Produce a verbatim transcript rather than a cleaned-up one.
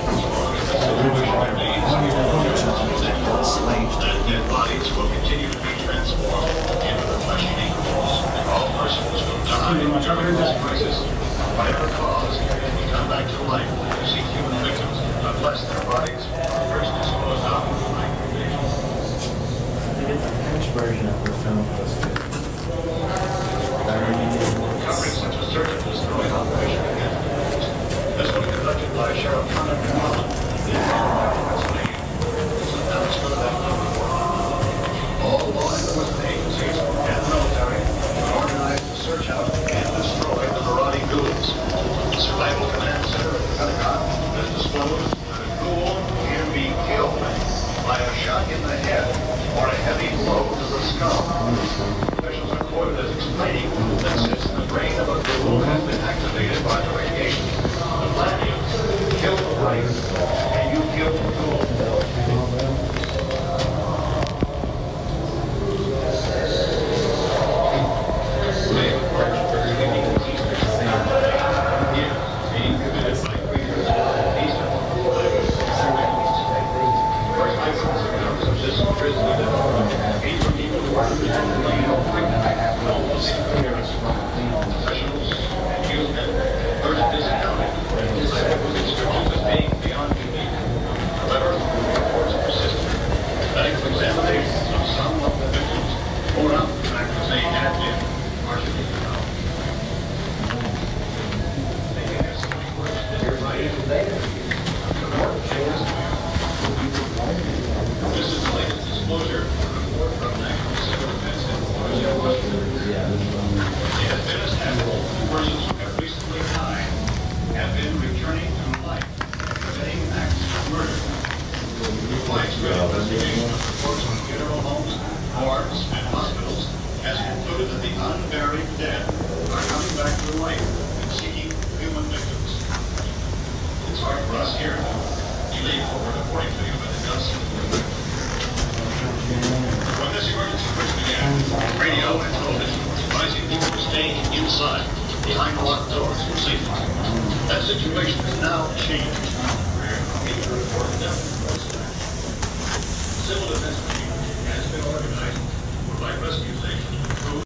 Slaves to dead bodies will continue to be transformed into the fleshy equals. All persons will die during this crisis. Whatever cause, will come back to life to seek human victims unless their bodies are first disposed of by cremation. Version of the film was Covering such a search and destroy operation again. This one conducted by Sheriff Connor McMullen in Pennsylvania. It's announced for that number. All law enforcement agencies and the military are organized to search out and destroy the marauding ghouls. The Survival Command Center at the Pentagon has disclosed that a ghoul can be killed by a shot in the head or a heavy blow to the skull. Officials are quoted as explaining that since the brain of a ghoul has been activated by the radiation, the plan is kill the brain and you kill the ghoul. Civil defense team has been organized to provide rescue